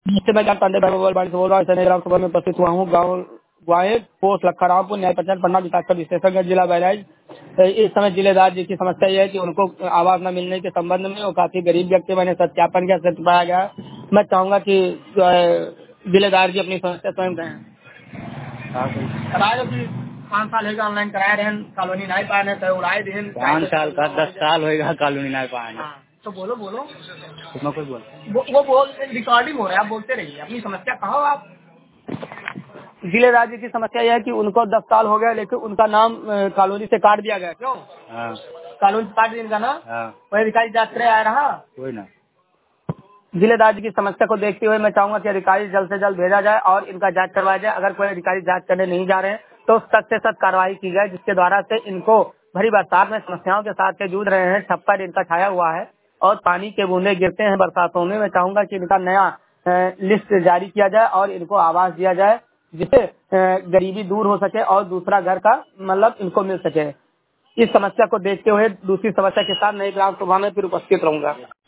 इससे मैं क्या पांडे बाड़ी से बोल रहा हूँ। ऐसे ग्राम सभा में उपस्थित हुआ हूँ। गाँव ग्वाए पोस्ट लखरामपुर न्याय पंचायत पन्ना विकास सब स्टेशन जिला बहराइच। इस समय जिलेदार जी की समस्या यह है कि उनको आवास न मिलने के संबंध में वो काफी गरीब व्यक्ति, मैंने सत्यापन किया, सत्य पाया गया। मैं चाहूंगा कि जो है जिलेदार जी अपनी समस्या स्वयं कहें। हाँ कोई कराए जो कि 5 साल होगा ऑनलाइन कराए रहे कॉलोनी नहीं पाए ने तो उड़ाए दिन 5 साल का 10 साल होएगा कॉलोनी ना पाए। हाँ तो बोलो बोलो। मैं कोई बोल वो बोल रिकॉर्डिंग हो रहा है, आप बोलते रहिए, अपनी समस्या कहो आप। जिलेदार जी की समस्या यह है कि उनको 10 साल हो गया लेकिन उनका नाम कॉलोनी से काट दिया गया। क्यों हाँ कॉलोनी से काट दिया इनका नाम? हाँ वही अधिकारी जांच करे आया रहा। कोई ना। जिलेदार जी की समस्या को देखते हुए मैं चाहूंगा कि अधिकारी जल्द से जल्द भेजा जाए और इनका जांच करवाया जाए। अगर कोई अधिकारी जांच करने नहीं जा रहे हैं तो सख्त से सख्त कार्रवाई की जाए, जिसके द्वारा से इनको भरी बरसात में समस्याओं के साथ से जूझ रहे हैं। छप्पर इनका छाया हुआ है और पानी के बूंदे गिरते हैं बरसातों में। मैं चाहूंगा कि इनका नया लिस्ट जारी किया जाए और इनको आवास दिया जाए, जिससे गरीबी दूर हो सके और दूसरा घर का मतलब इनको मिल सके। इस समस्या को देखते हुए दूसरी समस्या के साथ नई ग्राम सभा में फिर उपस्थित रहूंगा।